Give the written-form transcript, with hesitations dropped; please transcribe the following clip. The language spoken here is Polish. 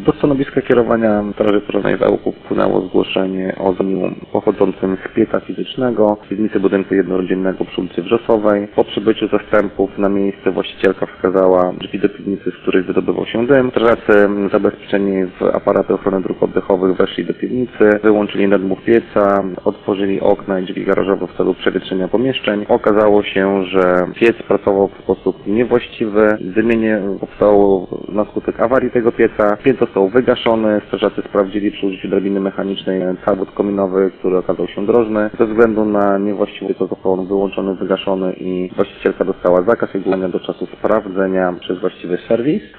Do stanowiska kierowania Straży Pożarnej w Ełku wpłynęło zgłoszenie o zamiłu pochodzącym z pieca fizycznego w piwnicy budynku jednorodzinnego przy ulicy Wrzosowej. Po przybyciu zastępów na miejsce właścicielka wskazała drzwi do piwnicy, z których wydobywał się dym. Strażacy zabezpieczeni w aparaty ochrony dróg oddechowych weszli do piwnicy, wyłączyli nadmuch pieca, otworzyli okna i drzwi garażowe w celu przewietrzenia pomieszczeń. Okazało się, że piec pracował w sposób niewłaściwy, dymienie powstało na skutek awarii tego pieca, piec został wygaszony, strażacy sprawdzili przy użyciu drabiny mechanicznej zawód kominowy, który okazał się drożny. Ze względu na niewłaściwość został on wyłączony, wygaszony i właścicielka dostała zakaz jego używania do czasu sprawdzenia przez właściwy serwis.